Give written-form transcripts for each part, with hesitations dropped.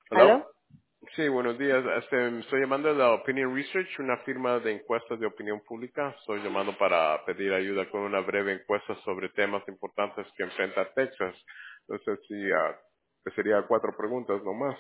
¿Aló? ¿Aló? Sí, buenos días. Estoy llamando de la Opinion Research, una firma de encuestas de opinión pública. Estoy llamando para pedir ayuda con una breve encuesta sobre temas importantes que enfrenta Texas. No sé si sería 4 preguntas nomás.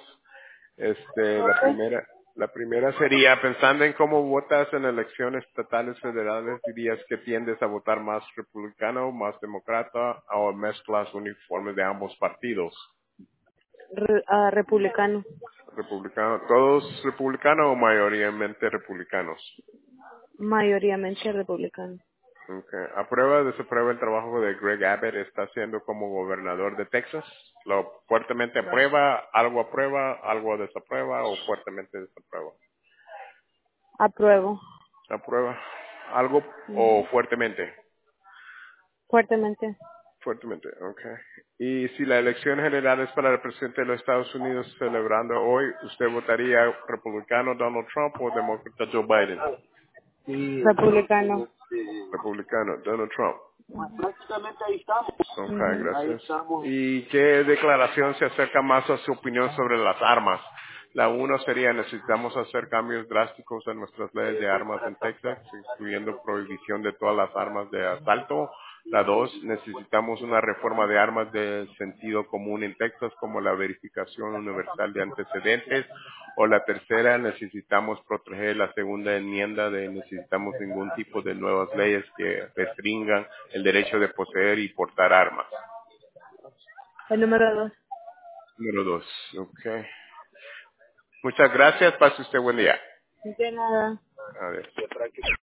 La primera sería, pensando en cómo votas en elecciones estatales federales, dirías que tiendes a votar más republicano, más demócrata o mezclas uniformes de ambos partidos. Republicano. Republicano, ¿todos republicanos o mayoritariamente republicanos? Mayoritariamente republicano. Okay. ¿Aprueba o desaprueba el trabajo de Greg Abbott está haciendo como gobernador de Texas? ¿Lo fuertemente algo desaprueba o fuertemente desaprueba? Apruebo. ¿Aprueba algo o Ujú. fuertemente? Fuertemente. Fuertemente, okay. Y si la elección general es para el presidente de los Estados Unidos celebrando hoy, ¿usted votaría republicano Donald Trump o demócrata Joe Biden? Republicano. Republicano, Donald Trump. Prácticamente ahí estamos. Ok, Ujú. Ahí gracias. estamos. ¿Y qué declaración se acerca más a su opinión sobre las armas? La uno sería, necesitamos hacer cambios drásticos en nuestras leyes de armas en Texas, incluyendo prohibición de todas las armas de asalto. La dos, necesitamos una reforma de armas de sentido común en Texas, como la verificación universal de antecedentes. O la tercera, necesitamos proteger la segunda enmienda de necesitamos ningún tipo de nuevas leyes que restringan el derecho de poseer y portar armas. El número 2. Número dos, ok. Muchas gracias, pase usted buen día. De nada. Adiós.